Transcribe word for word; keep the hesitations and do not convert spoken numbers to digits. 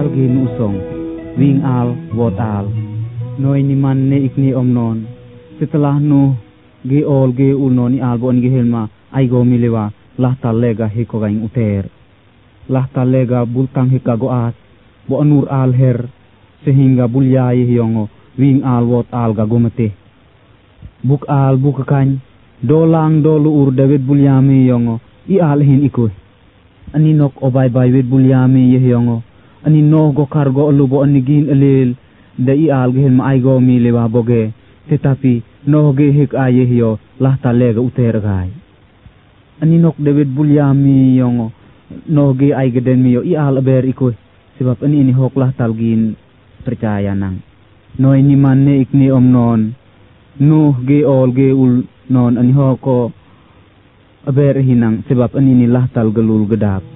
al gin usong wing al wot al noy ni man ne ikni omnon setelah Nuh ge ol ge ulnon ni al bon ge helma ai go milewa lah talega he ko gaing uter lah talega bultang he kagoat bo nur al her sehingga bulyai hiongo wing al wot al ga gomete buk al buk kan dolang dolu ur David bulyami yongo i al hin ikoy ani nok obay bay wet bulyami yongo ani no go kargo lubo ani gin elel da i al gehen ma ay go mi lewa boge tetapi no ge hek aye hiyo lah talega uter gai ani nok David bulyami yongo no ge ay geden mi yo i al ber ikoy sebab ani ini hok lah talgin percaya nang noy ni manne ikni omnon Nuh ge ol ge ul non ani hoko aber hinang sebab ani ni lah tal gelul gedap